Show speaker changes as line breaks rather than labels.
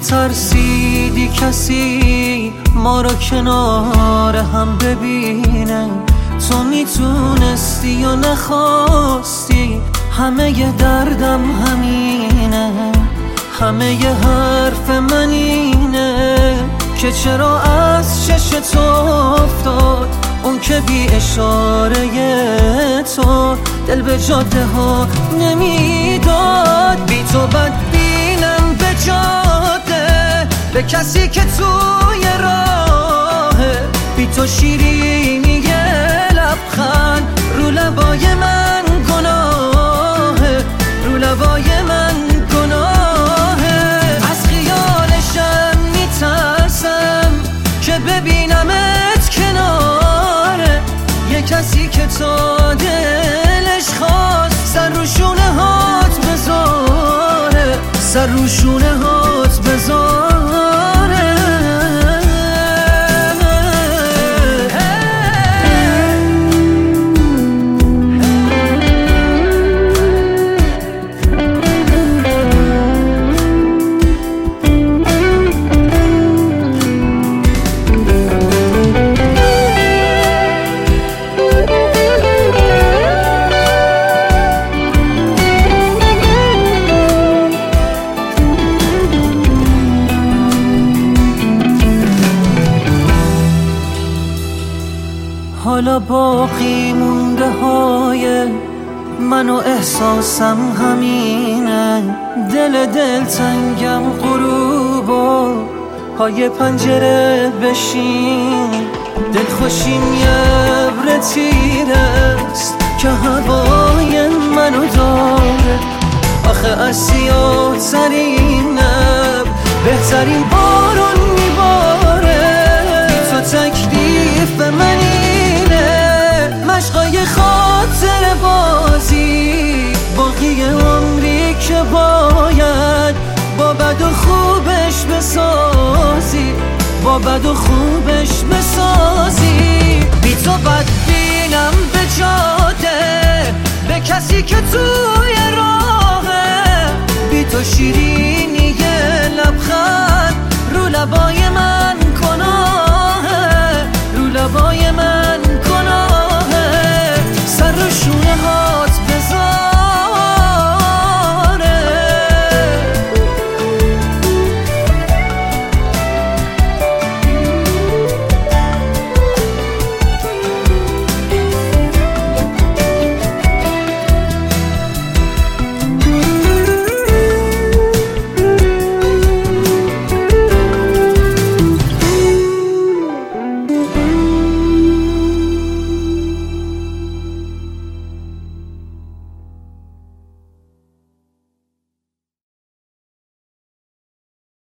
میترسیدی کسی ما را کنار هم ببینه، تو میتونستی یا نخواستی، همه ی دردم همینه، همه ی حرف من اینه که چرا از چشت افتاد اون که بی اشاره تو دل به جاده ها نمیداد. بی تو بدبینم به جاده، به کسی که توی راهه، بی تو شیرینی لبخند رو لبای من گناهه، رو لبای من گناهه. از خیالشم میترسم که ببینمت کناره یه کسی که تا دلش خواست سر رو شونه هات بذاره، سر رو شونه هات بذاره. حالا باقی مونده های من و احساسم همینه، دل تنگم غروب و پای پنجره بشین، دل خوشیم یه ابر تیرست که هوای منو داره. آخه از سیاه ترین ابر بهترین بارون میباره، تو تکلیف منی مشقای خاطر بازی، باقی عمری که باید با بد و خوبش بسازی، با بد و خوبش بسازی. بی تو بدبینم به جاده، به کسی که توی راهه، بی تو شیرینی لبخند رو لبای من